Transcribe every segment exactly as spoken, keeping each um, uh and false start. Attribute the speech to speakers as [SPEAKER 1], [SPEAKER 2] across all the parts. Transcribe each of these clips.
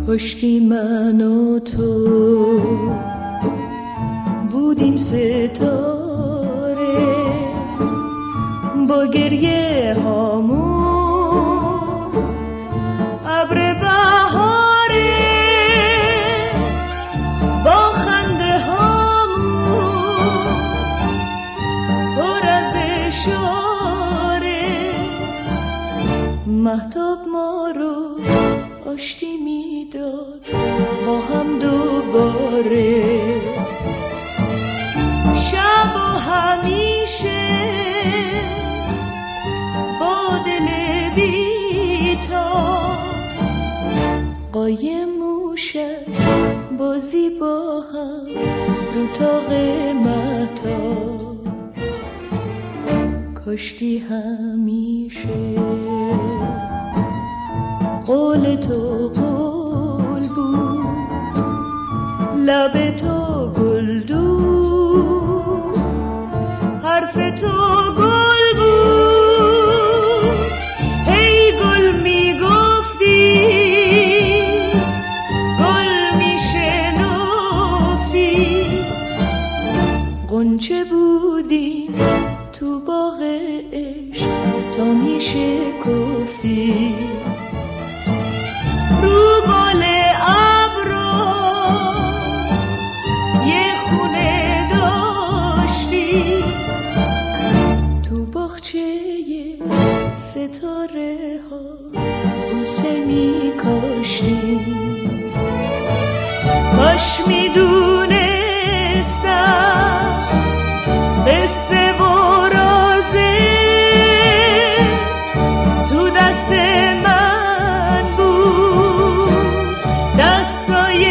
[SPEAKER 1] کاشکی من و تو بودیم ستاره با گریه هامون ابر بهاره با خنده هامون پر از اشاره مهتاب ما رو آشتی میداد با هم دوباره شب و همیشه با دل بی‌تاب قایم موشک بازی با هم رو تاق مهتاب کاشکی همیشه قول تو قول بود لب تو گلدون حرف تو گل بود هی گل میگفتی گل میشنفتی غنچه بودیم تو باغ عشق تا میشکفتی رو بال ابرو یه خونه داشتی تو باغچه ستاره ها بوسه می کاشتی کاش می دونستم قصه و رازه تو دست من بود دستای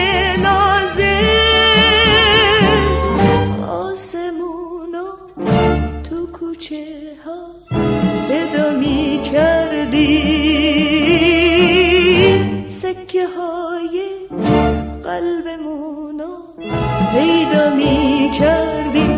[SPEAKER 1] نازت آسمونا تو کوچه ها صدا می کردی سکه های قلبمونو پیدا می کردی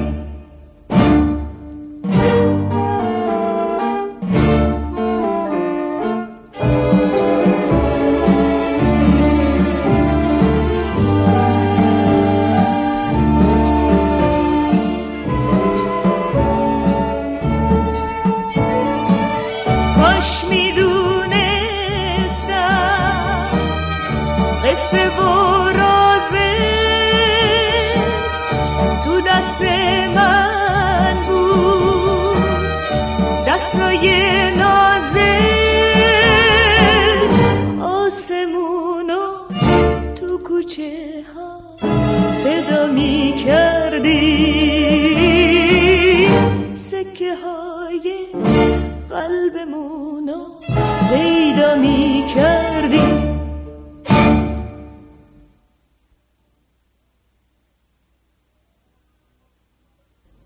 [SPEAKER 1] کاش میدونستم قصه و رازت تو دست من بود دستای نازت آسمونو تو کوچه ها صدا می کردی سکه های قلبمونو پیدا می کردی